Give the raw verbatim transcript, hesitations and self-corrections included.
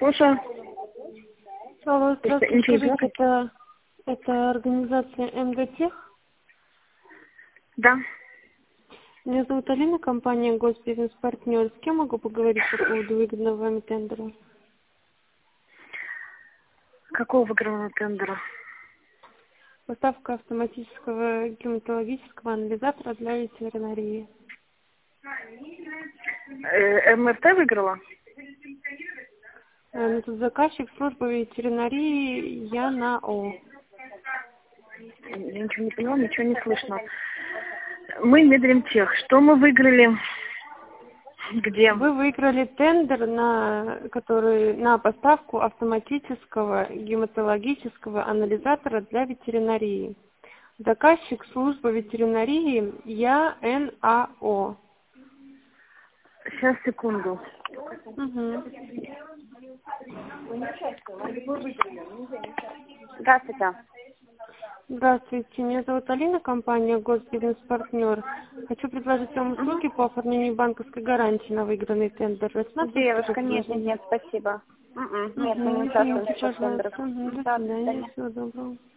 Слушаю. Алло, здравствуйте, Ничего скажите, делать? это, это организация МГТех? Да. Меня зовут Алина, компания Госбизнес-партнер. С кем могу поговорить по поводу выгодного вами тендера? Какого выигранного тендера? Поставка автоматического гематологического анализатора для ветеринарии. Э, МРТ выиграла? Э, ну, тут заказчик службы ветеринарии ЯНАО. Я ничего не поняла, ничего не слышно. Мы Медремтех. Что мы выиграли? Где? Вы выиграли тендер на, который, на поставку автоматического гематологического анализатора для ветеринарии. Заказчик служба ветеринарии ЯНАО. Сейчас, секунду. Угу. Здравствуйте. Здравствуйте, меня зовут Алина, компания Госбизнес-партнер. Хочу предложить вам услуги по оформлению банковской гарантии на выигранный тендер. Рассматриваете Девушка, такое нет, нет, предложение? нет, спасибо. М-м, Нет, мы не Угу, участвуем извините, в тендерах. пожалуйста. Угу, до Да, до свидания, свидания. всего доброго.